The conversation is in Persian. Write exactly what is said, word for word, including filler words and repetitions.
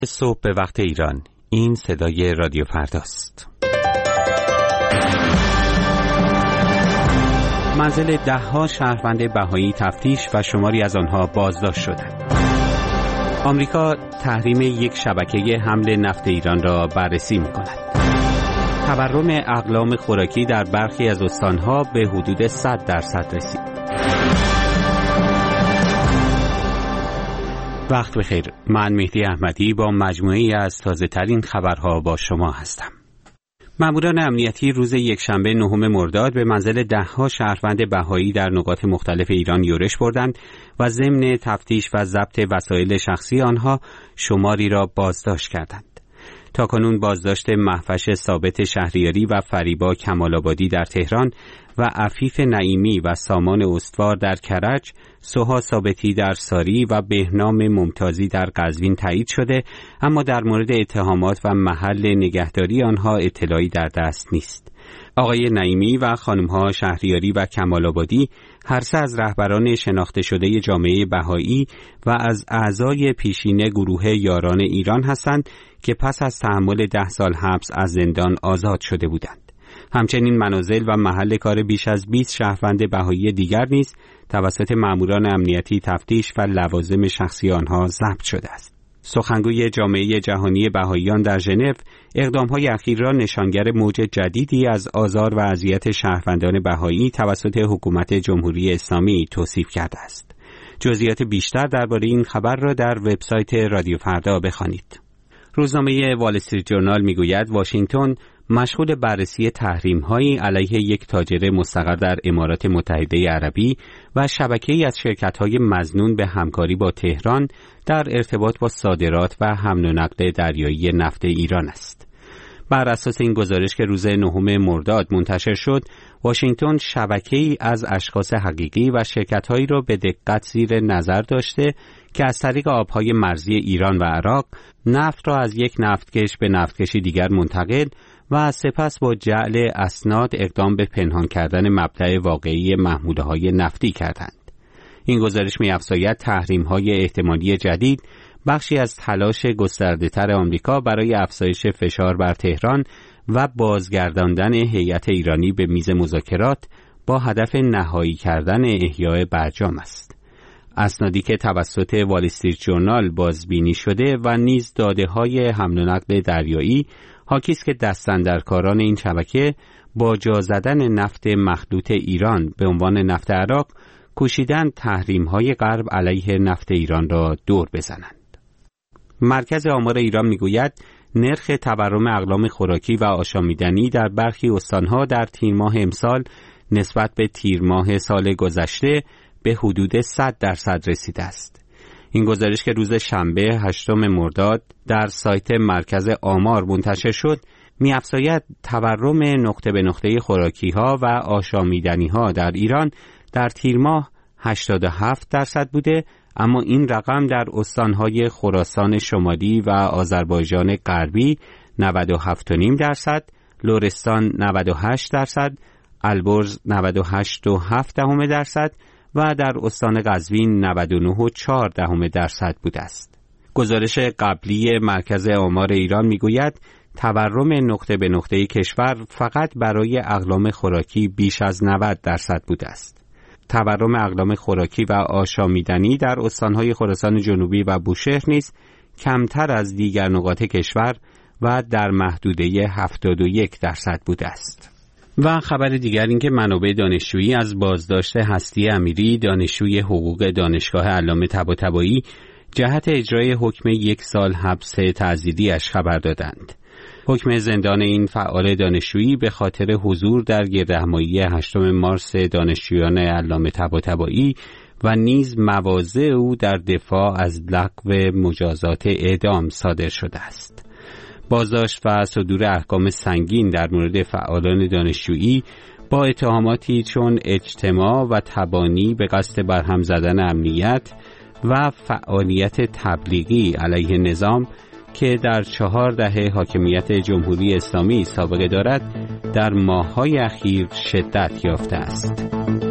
صبح به وقت ایران. این صدای رادیو فرداست. منزل ده ها شهروند بهایی تفتیش و شماری از آنها بازداشت شدند. آمریکا تحریم یک شبکه حمل نفت ایران را بررسی می‌کند. تورم اقلام خوراکی در برخی از استانها به حدود صد درصد رسید. وقت بخیر. من مهدی احمدی با مجموعه‌ای از تازه‌ترین خبرها با شما هستم. ماموران امنیتی روز یکشنبه نهم مرداد به منزل ده‌ها شهروند بهایی در نقاط مختلف ایران یورش بردند و ضمن تفتیش و ضبط وسایل شخصی آنها شماری را بازداشت کردند. تاکنون بازداشت مهوش ثابت شهریاری و فریبا کمال‌آبادی در تهران و عفیف نعیمی و سامان استوار در کرج، سوها ثابتی در ساری و بهنام ممتازی در قزوین تایید شده، اما در مورد اتهامات و محل نگهداری آنها اطلاعی در دست نیست. آقای نعیمی و خانم‌ها شهریاری و کمال‌آبادی هر سه از رهبران شناخته شده جامعه بهایی و از اعضای پیشین گروه یاران ایران هستند که پس از تحمل ده سال حبس از زندان آزاد شده بودند. همچنین منازل و محل کار بیش از بیست شهروند بهایی دیگر نیز توسط ماموران امنیتی تفتیش و لوازم شخصی آنها ضبط شده است. سخنگوی جامعه جهانی بهاییان در ژنو اقدام‌های اخیر را نشانگر موج جدیدی از آزار و اذیت شهروندان بهایی توسط حکومت جمهوری اسلامی توصیف کرده است. جزئیات بیشتر درباره این خبر را در وبسایت رادیو فردا بخوانید. روزنامه وال استریت جورنال میگوید واشنگتن مشغول بررسی تحریم‌هایی علیه یک تاجر مستقر در امارات متحده عربی و شبکه‌ای از شرکت‌های مظنون به همکاری با تهران در ارتباط با صادرات و حمل و نقل دریایی نفت ایران است. بر اساس این گزارش که روز نهم مرداد منتشر شد، واشنگتن شبکه‌ای از اشخاص حقیقی و شرکت‌هایی را به دقت زیر نظر داشته که از طریق آب‌های مرزی ایران و عراق نفت را از یک نفتکش به نفتکشی دیگر منتقل و سپس با جعل اسناد اقدام به پنهان کردن مبدأ واقعی محموله‌های نفتی کردند. این گزارش می‌افزاید تحریم‌های احتمالی جدید بخشی از تلاش گسترده‌تر آمریکا برای افزایش فشار بر تهران و بازگرداندن هیئت ایرانی به میز مذاکرات با هدف نهایی کردن احیاء برجام است. اسنادی که توسط وال استریت جورنال بازبینی شده و نیز داده‌های حمل و نقل دریایی حاکی است که دستاندرکاران این شبکه با جا زدن نفت مخلوط ایران به عنوان نفت عراق کوشیدند تحریم‌های غرب علیه نفت ایران را دور بزنند. مرکز آمار ایران میگوید نرخ تورم اقلام خوراکی و آشامیدنی در برخی استانها در تیر ماه امسال نسبت به تیر ماه سال گذشته به حدود صد درصد رسیده است. این گزارش که روز شنبه هشتم مرداد در سایت مرکز آمار منتشر شد، می‌افزاید تورم نقطه به نقطه خوراکی‌ها و آشامیدنی‌ها در ایران در تیر ماه هشتاد و هفت درصد بوده، اما این رقم در استان‌های خراسان شمالی و آذربایجان غربی نود و هفت و نیم درصد، لرستان نود و هشت درصد، البرز نود و هشت و هفت دهم درصد و در استان قزوین نود و نه و چهار دهم درصد بوده است. گزارش قبلی مرکز آمار ایران میگوید تورم نقطه به نقطه کشور فقط برای اقلام خوراکی بیش از نود درصد بوده است. تورم اقلام خوراکی و آشامیدنی در استانهای خراسان جنوبی و بوشهر نیز کمتر از دیگر نقاط کشور و در محدوده هفتاد و یک درصد بوده است. و خبر دیگر این که منابع دانشجویی از بازداشت هستی امیری دانشجوی حقوق دانشگاه علامه طباطبایی جهت اجرای حکم یک سال حبس تعزیری‌اش خبر دادند. حکم زندان این فعال دانشجویی به خاطر حضور در گردهمایی هشتم مارس دانشجویان علامه طباطبایی و نیز مواضع او در دفاع از لغو مجازات اعدام صادر شده است. بازداشت و صدور احکام سنگین در مورد فعالان دانشجویی با اتهاماتی چون اجتماع و تبانی به قصد برهم زدن امنیت و فعالیت تبلیغی علیه نظام که در چهار دهه حاکمیت جمهوری اسلامی سابقه دارد در ماه‌های اخیر شدت یافته است.